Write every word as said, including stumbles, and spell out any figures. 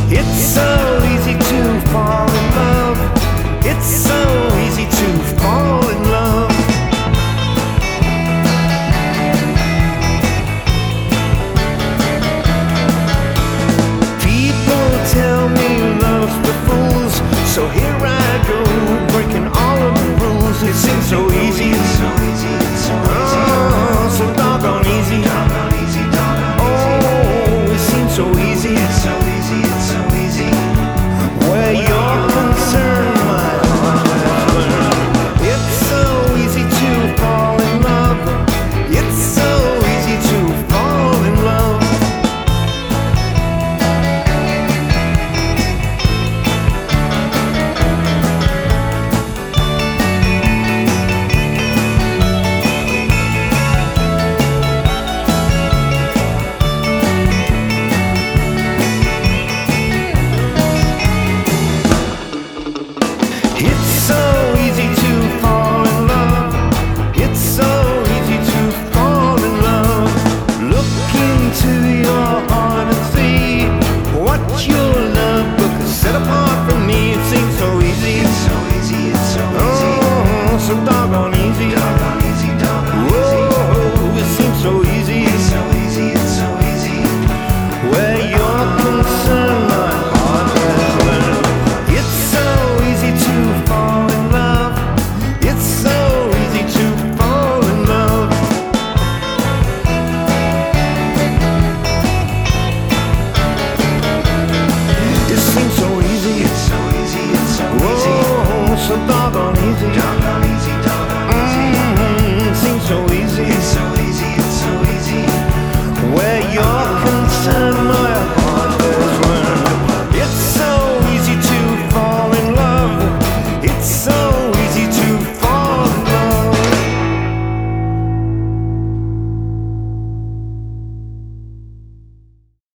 It's so easy to fall in love. It's so easy to fall in love. People tell me love's for fools, so here I go, breaking all of the rules. It seems so easy, it's so easy, it's so easy, oh, so doggone easy, doggone easy, doggone easy. Oh, it seems so easy, it's so easy.